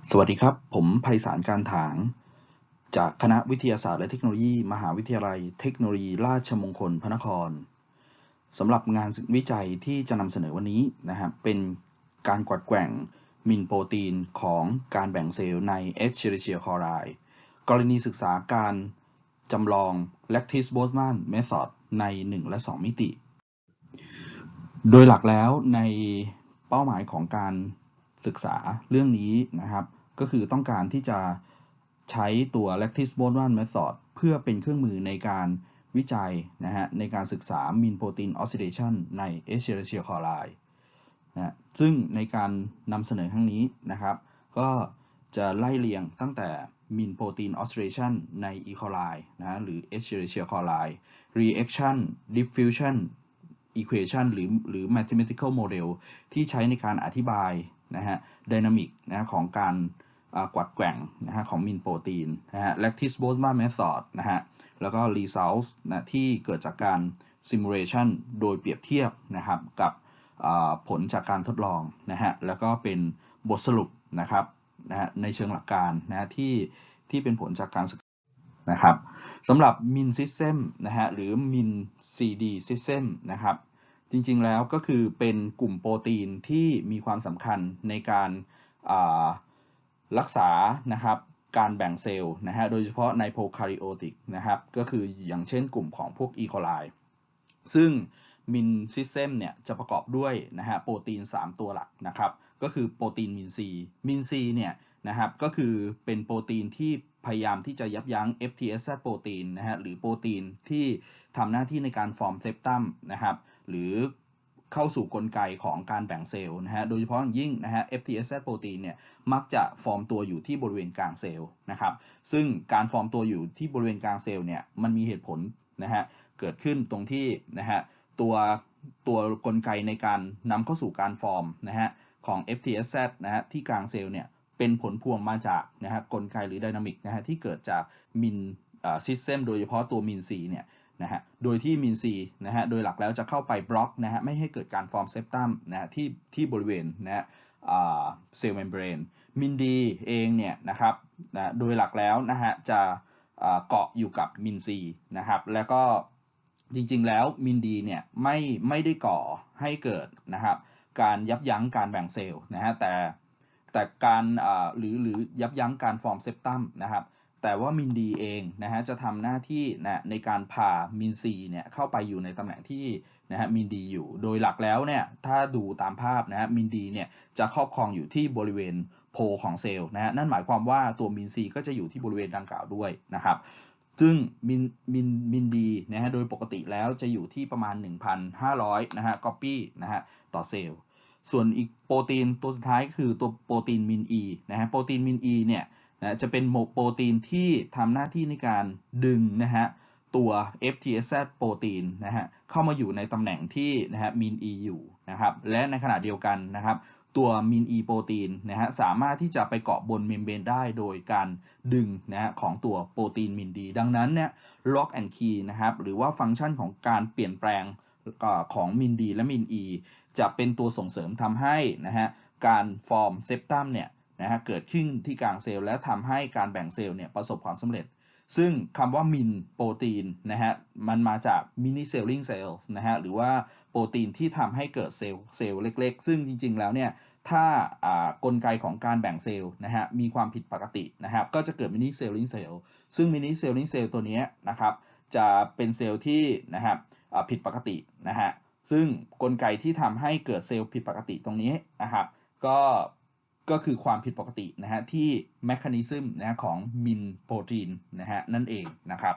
สวัสดีครับผมไพศาลการถางจากคณะวิทยาศาสตร์และเทคโนโลยีมหาวิทยาลัยเทคโนโลยีราชมงคลพระนครสำหรับงานวิจัยที่จะนำเสนอวันนี้นะครับเป็นการกวัดแกว่งมินโปรตีนของการแบ่งเซลล์ใน Escherichia coli กรณีศึกษาการจำลอง Lattice Boltzmann Method ใน 1 และ 2 มิติ โดยหลักแล้วในเป้าหมายของการศึกษาเรื่องนี้นะครับก็คือต้องการที่จะใช้ตัว Lattice Boltzmann Method เพื่อเป็นเครื่องมือในการวิจัยนะฮะในการศึกษา Mean Protein Oscillation ใน Escherichia coli นะซึ่งในการนำเสนอครั้งนี้นะครับก็จะไล่เรียงตั้งแต่ Mean Protein Oscillation ใน E. coli นะหรือ Escherichia coli Reaction Diffusion equation หรือ mathematical model ที่ใช้ในการอธิบายนะฮะ dynamic นะของการกวัดแกว่งนะฮะของ mean protein นะฮะ Lattice Boltzmann method นะฮะแล้วก็ results นะที่เกิดจากการ simulation โดยเปรียบเทียบนะครับกับผลจากการทดลองนะฮะแล้วก็เป็นบทสรุปนะครับนะฮะในเชิงหลักการนะที่เป็นผลจากการศึกษานะครับสำหรับ Min System นะฮะหรือ Min CD System นะครับจริงๆแล้วก็คือเป็นกลุ่มโปรตีนที่มีความสำคัญในการรักษานะครับการแบ่งเซลล์นะฮะโดยเฉพาะในโปรคาริโอติกนะครับก็คืออย่างเช่นกลุ่มของพวก E. coli ซึ่ง Min System เนี่ยจะประกอบด้วยนะฮะโปรตีน3ตัวหลักนะครับก็คือโปรตีน Min C เนี่ยนะครับก็คือเป็นโปรตีนที่พยายามที่จะยับยั้ง FTSZ โปรตีนนะฮะหรือโปรตีนที่ทำหน้าที่ในการฟอร์มเซปตัมนะครับหรือเข้าสู่กลไกของการแบ่งเซลล์นะฮะโดยเฉพาะอย่างยิ่งนะฮะ FTSZ โปรตีนเนี่ยมักจะฟอร์มตัวอยู่ที่บริเวณกลางเซลล์นะครับซึ่งการฟอร์มตัวอยู่ที่บริเวณกลางเซลล์เนี่ยมันมีเหตุผลนะฮะเกิดขึ้นตรงที่นะฮะตัวกลไกในการนำเข้าสู่การฟอร์มนะฮะของ FTSZ นะฮะที่กลางเซลล์เนี่ยเป็นผลพวงมาจากนะฮะกลไกหรือไดนามิกนะฮะที่เกิดจากมินซิสเต็มโดยเฉพาะตัวมินซีเนี่ยนะฮะโดยที่มินซีนะฮะโดยหลักแล้วจะเข้าไปบล็อกนะฮะไม่ให้เกิดการฟอร์มเซปตัมนะฮะที่บริเวณนะฮะเซลล์เมมเบรนมินดีเองเนี่ยนะครับนะโดยหลักแล้วนะฮะจะเกาะอยู่กับมินซีนะครับแล้วก็จริงๆแล้วมินดีเนี่ยไม่ได้ก่อให้เกิดนะครับการยับยั้งการแบ่งเซลล์นะฮะแต่การหรือยับยั้งการฟอร์มเซปตัมนะครับแต่ว่ามินดีเองนะฮะจะทำหน้าที่นะในการพามินซีเนี่ยเข้าไปอยู่ในตำแหน่งที่นะฮะมินดีอยู่โดยหลักแล้วเนี่ยถ้าดูตามภาพนะฮะมินดีเนี่ยจะครอบครองอยู่ที่บริเวณโพของเซลล์นะฮะนั่นหมายความว่าตัวมินซีก็จะอยู่ที่บริเวณดังกล่าวด้วยนะครับซึ่งมินดีนะฮะโดยปกติแล้วจะอยู่ที่ประมาณ 1,500 นะฮะก๊อปปี้นะฮะต่อเซลล์ส่วนอีกโปรตีนตัวสุดท้ายคือตัวโปรตีนมิน E นะฮะโปรตีนมิน E เนี่ยนะจะเป็นโปรตีนที่ทำหน้าที่ในการดึงนะฮะตัว FTSZ โปรตีนนะฮะเข้ามาอยู่ในตำแหน่งที่นะฮะมิน E อยู่นะครับและในขณะเดียวกันนะครับตัวมิน E โปรตีนนะฮะสามารถที่จะไปเกาะบนเมมเบรนได้โดยการดึงนะฮะของตัวโปรตีนมิน D ดังนั้นเนี่ย lock and key นะครับหรือว่าฟังก์ชันของการเปลี่ยนแปลงของมิน D และมิน E จะเป็นตัวส่งเสริมทำให้นะฮะการฟอร์มเซปตัมเนี่ยนะฮะเกิดขึ้นที่กลางเซลล์และทำให้การแบ่งเซลล์เนี่ยประสบความสำเร็จซึ่งคำว่ามินโปรตีนนะฮะมันมาจากมินิเซลลิงเซลล์นะฮะหรือว่าโปรตีนที่ทำให้เกิดเซลล์เล็กๆซึ่งจริงๆแล้วเนี่ยถ้ากลไกของการแบ่งเซลล์นะฮะมีความผิดปกตินะครับก็จะเกิดมินิเซลลิงเซลล์ซึ่งมินิเซลลิงเซลล์ตัวนี้นะครับจะเป็นเซลล์ที่นะครับผิดปกตินะฮะซึ่งกลไกที่ทำให้เกิดเซลล์ผิดปกติตรงนี้นะครับก็คือความผิดปกตินะฮะที่แมคานิซึมนะของมินโปรตีนนะฮะนั่นเองนะครับ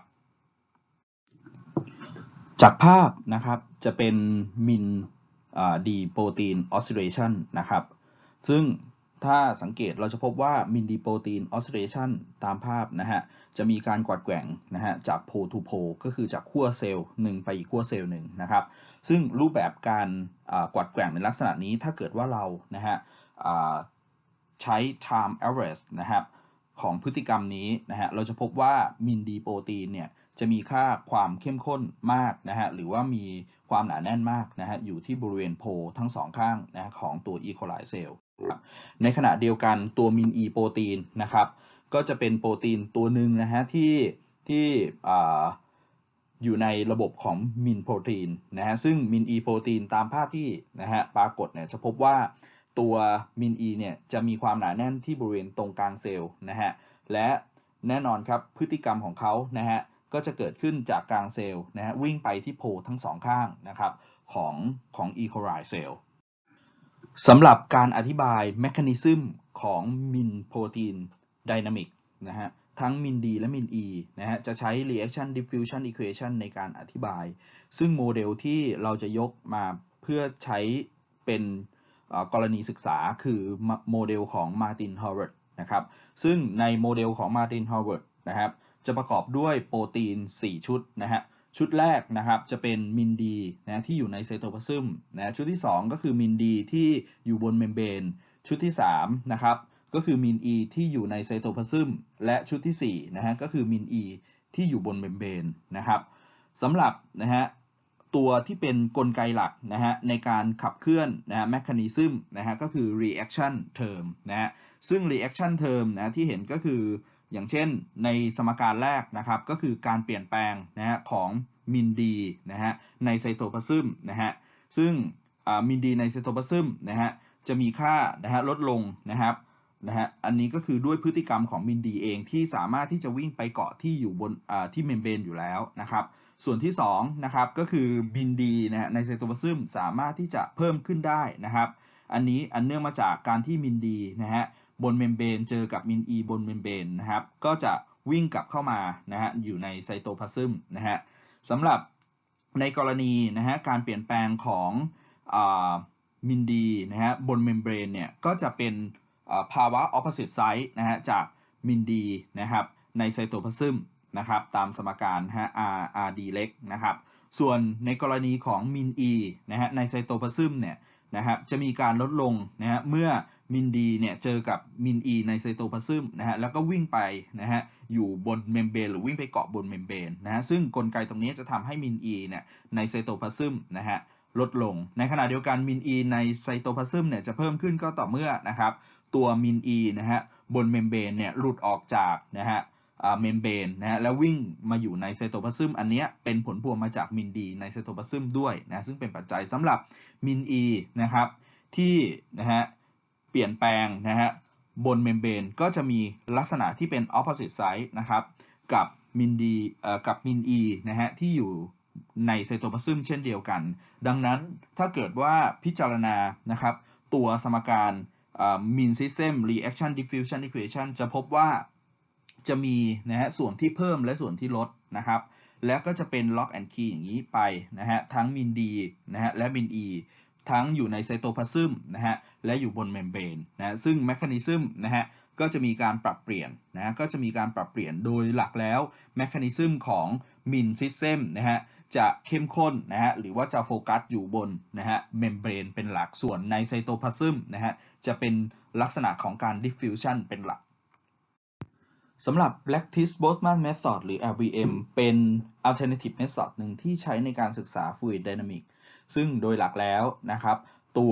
จากภาพนะครับจะเป็นมินดีโปรตีนออสซิเลชันนะครับซึ่งถ้าสังเกตเราจะพบว่ามินดีโปรตีนออสซิเลชันตามภาพนะฮะจะมีการกวัดแกว่งนะฮะจากโพลทูโพลก็คือจากขั้วเซลล์หนึ่งไปอีกขั้วเซลล์หนึ่งนะครับซึ่งรูปแบบการกวัดแกว่งในลักษณะนี้ถ้าเกิดว่าเรานะฮะใช้ time average นะครับของพฤติกรรมนี้นะฮะเราจะพบว่ามินดีโปรตีนเนี่ยจะมีค่าความเข้มข้นมากนะฮะหรือว่ามีความหนาแน่นมากนะฮะอยู่ที่บริเวณโพลทั้งสองข้างนะของตัว E. coli cell ในขณะเดียวกันตัวมินอีโปรตีนนะครับก็จะเป็นโปรตีนตัวหนึ่งนะฮะที่อยู่ในระบบของมินโปรตีนนะฮะซึ่งมินอีโปรตีนตามภาพที่นะฮะปรากฏเนี่ยจะพบว่าตัวมินอีเนี่ยจะมีความหนาแน่นที่บริเวณตรงกลางเซลล์นะฮะและแน่นอนครับพฤติกรรมของเขานะฮะก็จะเกิดขึ้นจากกลางเซลล์นะฮะวิ่งไปที่โพลทั้งสองข้างนะครับของอีโคไรเซลล์สำหรับการอธิบายแมคานิซึมของมินโปรตีนไดนามิกนะฮะทั้งมินดีและมินอีนะฮะจะใช้ reaction diffusion equation ในการอธิบายซึ่งโมเดลที่เราจะยกมาเพื่อใช้เป็นกรณีศึกษาคือโมเดลของ Martin Howard นะครับซึ่งในโมเดลของ Martin Howard นะครับจะประกอบด้วยโปรตีน4ชุดนะฮะชุดแรกนะครับจะเป็นมินดีนะที่อยู่ในไซโตพลาซึมนะชุดที่2ก็คือมินดีที่อยู่บนเมมเบรนชุดที่3นะครับก็คือมินอีที่อยู่ในไซโตพลาซึมและชุดที่4นะฮะก็คือมินอีที่อยู่บนเมมเบรนนะครับสำหรับนะฮะตัวที่เป็นกลไกหลักนะฮะในการขับเคลื่อนนะฮะแมคานิซึมนะฮะก็คือ reaction term นะฮะซึ่ง reaction term นะที่เห็นก็คืออย่างเช่นในสมการแรกนะครับก็คือการเปลี่ยนแปลงนะฮะของมินดีนะฮะในไซโตพลาซึมนะฮะซึ่งมินดีในไซโตพลาซึมนะฮะจะมีค่านะฮะลดลงนะครับนะฮะอันนี้ก็คือด้วยพฤติกรรมของมินดีเองที่สามารถที่จะวิ่งไปเกาะที่อยู่บนที่เมมเบรนอยู่แล้วนะครับส่วนที่2นะครับก็คือมินดีนะฮะในไซโตพลาซึมสามารถที่จะเพิ่มขึ้นได้นะครับอันนี้อันเนื่องมาจากการที่มินดีนะฮะบนเมมเบรนเจอกับมินอีบนเมมเบรนนะครับก็จะวิ่งกลับเข้ามานะฮะอยู่ในไซโตพลาซึมนะฮะสำหรับในกรณีนะฮะการเปลี่ยนแปลงของมินดีนะฮะบนเมมเบรนเนี่ยก็จะเป็นภาวะ opposite site นะฮะจากมินดีนะครับในไซโตพลาซึมนะครับตามสมการนะฮะ RD เล็กนะครับส่วนในกรณีของมินอีนะฮะในไซโตพลาซึมเนี่ยนะครับจะมีการลดลงนะฮะเมื่อมินดีเนี่ยเจอกับมินอีในไซโตพลาซึมนะฮะแล้วก็วิ่งไปนะฮะอยู่บนเมมเบรนหรือวิ่งไปเกาะบนเมมเบรนนะฮะซึ่งกลไกตรงนี้จะทำให้มินอีเนี่ยในไซโตพลาซึมนะฮะลดลงในขณะเดียวกันมินอีในไซโตพลาซึมเนี่ยจะเพิ่มขึ้นก็ต่อเมื่อนะครับตัวมินอีนะฮะบนเมมเบรนเนี่ยหลุดออกจากนะฮะเมมเบรนนะฮะแล้ววิ่งมาอยู่ในไซโตพลาซึมอันนี้เป็นผลพวงมาจากมินดีในไซโตพลาซึมด้วยนะซึ่งเป็นปัจจัยสำหรับมินอีนะครับที่นะฮะเปลี่ยนแปลงนะฮะบนเมมเบรนก็จะมีลักษณะที่เป็น opposite site นะครับกับมินดีกับมินอีนะฮะที่อยู่ในไซโตพลาซึมเช่นเดียวกันดังนั้นถ้าเกิดว่าพิจารณานะครับตัวสมการmean system reaction diffusion equation จะพบว่าจะมีนะฮะส่วนที่เพิ่มและส่วนที่ลดนะครับแล้วก็จะเป็น lock and key อย่างนี้ไปนะฮะทั้งมินดีนะฮะและมินอีทั้งอยู่ในไซโตพลาซึมนะฮะและอยู่บนเมมเบรนนะซึ่งแมคานิซึมนะฮะก็จะมีการปรับเปลี่ยนนะก็จะมีการปรับเปลี่ยนโดยหลักแล้วแมคานิซึมของมินซิสเต็มนะฮะจะเข้มข้นนะฮะหรือว่าจะโฟกัสอยู่บนนะฮะเมมเบรนเป็นหลักส่วนในไซโตพลาซึมนะฮะจะเป็นลักษณะของการ diffusion เป็นหลักสำหรับ Lattice-Boltzmann method หรือ LBM เป็น alternative method หนึ่งที่ใช้ในการศึกษา fluid dynamics ซึ่งโดยหลักแล้วนะครับตัว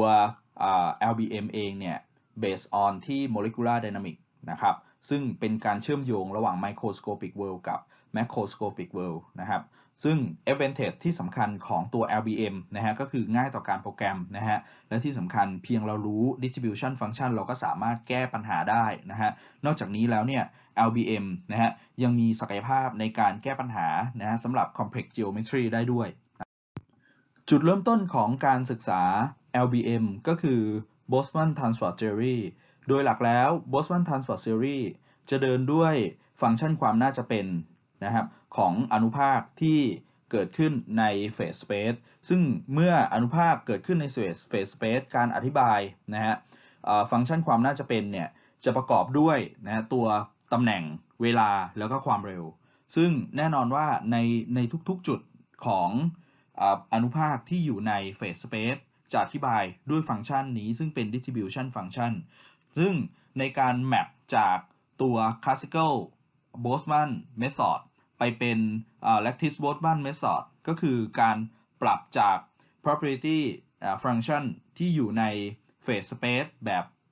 LBM เองเนี่ย based on ที่ molecular dynamics นะครับซึ่งเป็นการเชื่อมโยงระหว่าง microscopic world กับ macroscopic world นะครับซึ่ง advantage ที่สำคัญของตัว LBM นะฮะก็คือง่ายต่อการโปรแกรมนะฮะและที่สำคัญเพียงเรารู้ distribution function เราก็สามารถแก้ปัญหาได้นะฮะนอกจากนี้แล้วเนี่ย LBM นะฮะยังมีศักยภาพในการแก้ปัญหานะฮะสำหรับ complex geometry ได้ด้วยจุดเริ่มต้นของการศึกษา LBM ก็คือ Boltzmann transfer theory โดยหลักแล้ว Boltzmann transfer theory จะเดินด้วยฟังก์ชันความน่าจะเป็นนะครับของอนุภาคที่เกิดขึ้นใน phase space ซึ่งเมื่ออนุภาคเกิดขึ้นใน phase space การอธิบายนะฮะฟังก์ชันความน่าจะเป็นเนี่ยจะประกอบด้วยนะตัวตำแหน่งเวลาแล้วก็ความเร็วซึ่งแน่นอนว่าในทุกๆจุดของอนุภาคที่อยู่ใน phase space จะอธิบายด้วยฟังก์ชันนี้ซึ่งเป็น distribution function ซึ่งในการแมปจากตัว classical Boltzmann method ไปเป็นLattice-Boltzmann method ก็คือการปรับจาก property function ที่อยู่ใน phase space แบบ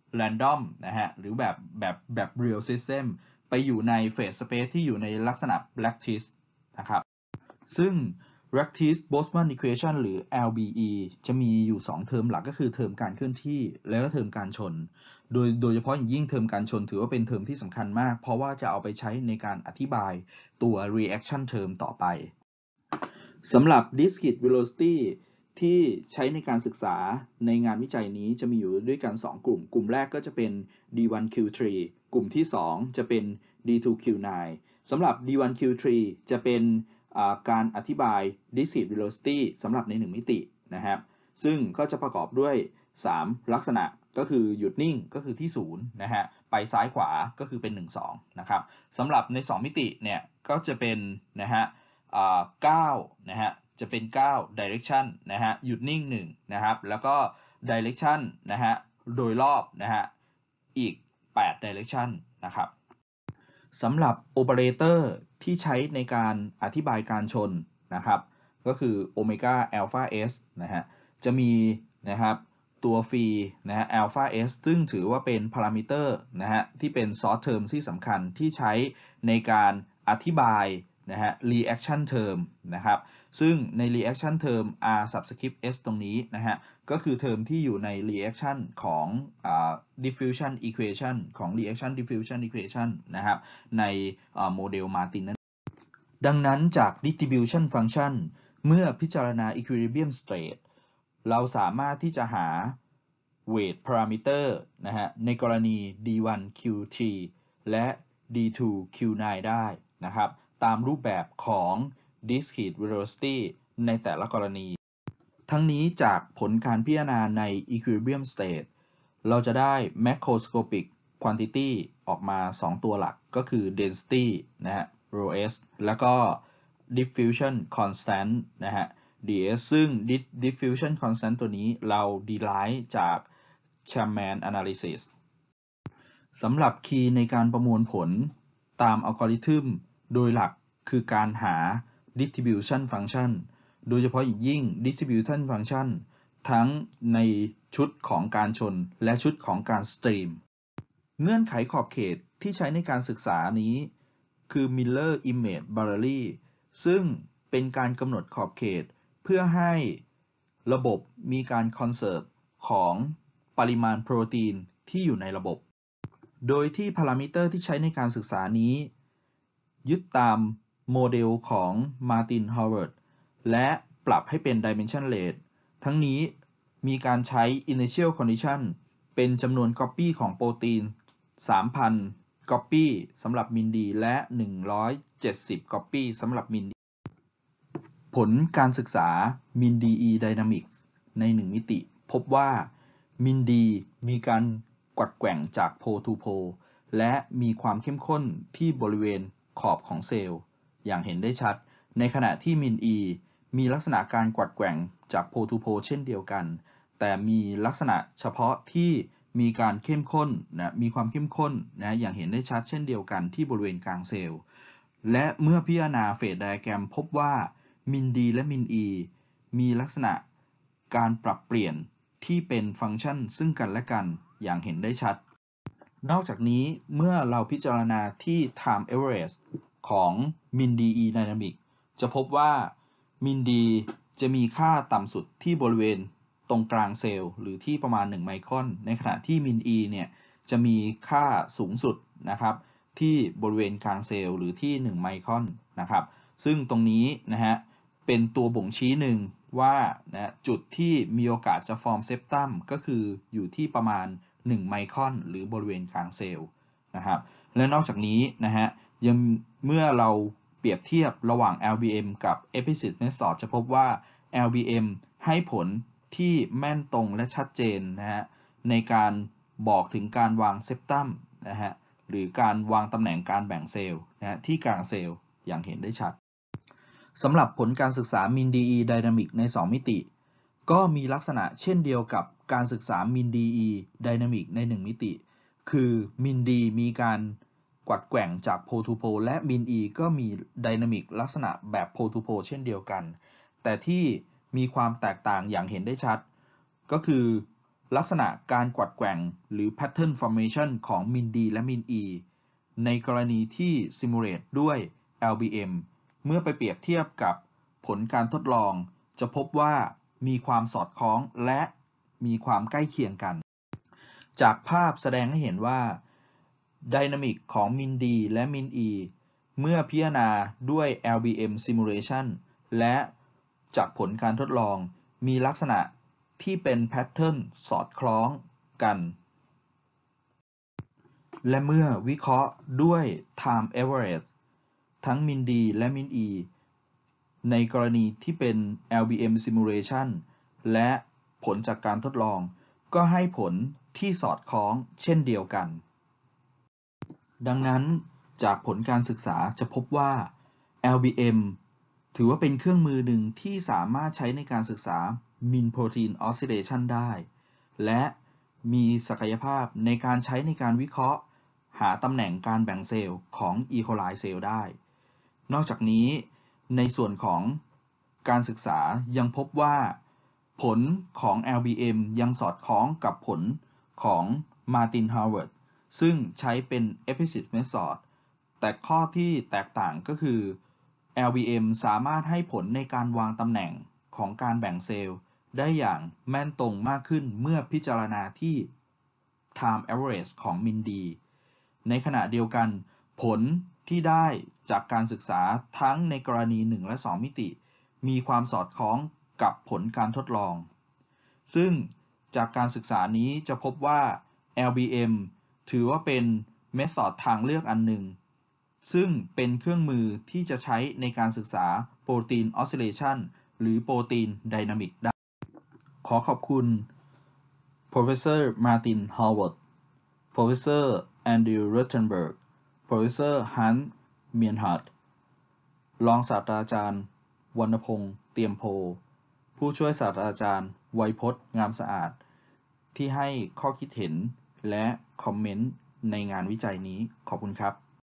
random นะฮะหรือแบบ real system ไปอยู่ใน phase space ที่อยู่ในลักษณะ lattice นะครับซึ่ง lattice Boltzmann equation หรือ LBE จะมีอยู่2เทอมหลักก็คือเทอมการเคลื่อนที่และก็เทอมการชนโดยเฉพาะอย่างยิ่งเทอมการชนถือว่าเป็นเทอมที่สำคัญมากเพราะว่าจะเอาไปใช้ในการอธิบายตัว reaction term ต่อไปสำหรับ discrete velocity ที่ใช้ในการศึกษาในงานวิจัยนี้จะมีอยู่ด้วยกัน2กลุ่มแรกก็จะเป็น D1Q3 กลุ่มที่2จะเป็น D2Q9 สำหรับ D1Q3 จะเป็นการอธิบาย discrete velocity สำหรับใน1มิตินะครับซึ่งก็จะประกอบด้วย3ลักษณะก็คือหยุดนิ่งก็คือที่0นะฮะไปซ้ายขวาก็คือเป็น1 2นะครับสำหรับใน2มิติเนี่ยก็จะเป็นนะฮะ9นะฮะจะเป็น9 direction นะฮะหยุดนิ่ง1นะครับแล้วก็ direction นะฮะโดยรอบนะฮะอีก8 direction นะครับสำหรับโอเปอเรเตอร์ที่ใช้ในการอธิบายการชนนะครับก็คือโอเมก้าอัลฟาเอสนะฮะจะมีนะครับตัวฟรีนะฮะอัลฟาเอสซึ่งถือว่าเป็นพารามิเตอร์นะฮะที่เป็นซอร์สเทอมที่สำคัญที่ใช้ในการอธิบายนะฮะ reaction term นะครับซึ่งใน reaction term r subscript s ตรงนี้นะฮะก็คือเทอมที่อยู่ใน reaction ของdiffusion equation ของ reaction diffusion equation นะครับในโมเดลมาร์ตินนั้นดังนั้นจาก distribution function เมื่อพิจารณา equilibrium state เราสามารถที่จะหา weight parameter นะฮะในกรณี D1Q3 และ D2Q9 ได้นะครับตามรูปแบบของ discrete velocity ในแต่ละกรณีทั้งนี้จากผลการพิจารณาใน equilibrium state เราจะได้ macroscopic quantity ออกมา2ตัวหลักก็คือ density นะฮะ ρs แล้วก็ diffusion constant นะฮะ ds ซึ่ง diffusion constant ตัวนี้เรา derive จาก Chapman analysis สำหรับคีย์ในการประมวลผลตามอัลกอริทึมโดยหลักคือการหา distribution function โดยเฉพาะอย่างยิ่ง distribution function ทั้งในชุดของการชนและชุดของการสตรีมเงื่อนไขขอบเขตที่ใช้ในการศึกษานี้คือ Miller Image Boundary ซึ่งเป็นการกำหนดขอบเขตเพื่อให้ระบบมีการคอนเซิร์ฟของปริมาณโปรตีนที่อยู่ในระบบโดยที่พารามิเตอร์ที่ใช้ในการศึกษานี้ยึดตามโมเดลของ Martin Howard และปรับให้เป็น dimensionless ทั้งนี้มีการใช้ initial condition เป็นจำนวน copy ของโปรตีน 3,000 copy สำหรับมินดีและ170 copy สำหรับมินดีผลการศึกษา MinDE Dynamics ใน1มิติพบว่า MinD มีการกวัดแกว่งจากโพลทูโพลและมีความเข้มข้นที่บริเวณขอบของเซลล์อย่างเห็นได้ชัดในขณะที่ MinE มีลักษณะการกวัดแกว่งจากโพลทูโพลเช่นเดียวกันแต่มีลักษณะเฉพาะที่มีการเข้มข้นมีความเข้มข้นอย่างเห็นได้ชัดเช่นเดียวกันที่บริเวณกลางเซลล์และเมื่อพิจารณาเฟสไดอะแกรมพบว่ามินดีและมินอีมีลักษณะการปรับเปลี่ยนที่เป็นฟังก์ชันซึ่งกันและกันอย่างเห็นได้ชัดนอกจากนี้เมื่อเราพิจารณาที่ time average ของ MinDE Dynamic จะพบว่ามินดีจะมีค่าต่ำสุดที่บริเวณตรงกลางเซลล์หรือที่ประมาณ1ไมครอนในขณะที่มินอีเนี่ยจะมีค่าสูงสุดนะครับที่บริเวณกลางเซลล์หรือที่1ไมครอนนะครับซึ่งตรงนี้นะฮะเป็นตัวบ่งชี้หนึ่งว่านะจุดที่มีโอกาสจะฟอร์มเซปตัมก็คืออยู่ที่ประมาณ1ไมครอนหรือบริเวณกลางเซลล์นะครับและนอกจากนี้นะฮะยังเมื่อเราเปรียบเทียบระหว่าง LBM กับ Explicit Method จะพบว่า LBM ให้ผลที่แม่นตรงและชัดเจนนะฮะในการบอกถึงการวางเซปตัมนะฮะหรือการวางตำแหน่งการแบ่งเซลล์นะฮะที่กลางเซลล์อย่างเห็นได้ชัดสำหรับผลการศึกษา MinDE Dynamic ใน2มิติก็มีลักษณะเช่นเดียวกับการศึกษา MinDE Dynamic ใน1มิติคือ MinD มีการกวัดแกว่งจากโพลทูโพลและ MinE ก็มี Dynamic ลักษณะแบบโพลทูโพลเช่นเดียวกันแต่ที่มีความแตกต่างอย่างเห็นได้ชัดก็คือลักษณะการกวัดแกว่งหรือ pattern formation ของ min D และ min E ในกรณีที่ simulate ด้วย LBM เมื่อไปเปรียบเทียบกับผลการทดลองจะพบว่ามีความสอดคล้องและมีความใกล้เคียงกันจากภาพแสดงให้เห็นว่าไดนามิกของ min D และ min E เมื่อพิจารณาด้วย LBM simulation และจากผลการทดลองมีลักษณะที่เป็นแพทเทิร์นสอดคล้องกันและเมื่อวิเคราะห์ด้วย time average ทั้ง min D และ min E ในกรณีที่เป็น LBM simulation และผลจากการทดลองก็ให้ผลที่สอดคล้องเช่นเดียวกันดังนั้นจากผลการศึกษาจะพบว่า LBM ถือว่าเป็นเครื่องมือหนึ่งที่สามารถใช้ในการศึกษา Mean Protein Oscillation ได้และมีศักยภาพในการใช้ในการวิเคราะห์หาตำแหน่งการแบ่งเซลล์ของ E. coli เซลล์ได้นอกจากนี้ในส่วนของการศึกษายังพบว่าผลของ LBM ยังสอดคล้องกับผลของ Martin Howard ซึ่งใช้เป็น Explicit Method แต่ข้อที่แตกต่างก็คือ LBM สามารถให้ผลในการวางตำแหน่งของการแบ่งเซลล์ได้อย่างแม่นตรงมากขึ้นเมื่อพิจารณาที่ Time Average ของ min D ในขณะเดียวกันผลที่ได้จากการศึกษาทั้งในกรณี 1 และ 2 มิติมีความสอดคล้องกับผลการทดลองซึ่งจากการศึกษานี้จะพบว่า LBM ถือว่าเป็นเมธอดทางเลือกอันหนึ่งซึ่งเป็นเครื่องมือที่จะใช้ในการศึกษาโปรตีนออสซิเลชันหรือโปรตีนไดนามิกได้ขอขอบคุณ Professor Martin Howard Professor Andrew Rothenberg Professor Hans Meinhardt รองศาสตราจารย์วรรณพงษ์เตรียมโพผู้ช่วยศาสตราจารย์ไวยพจน์งามสะอาดที่ให้ข้อคิดเห็นและคอมเมนต์ในงานวิจัยนี้ขอบคุณครับ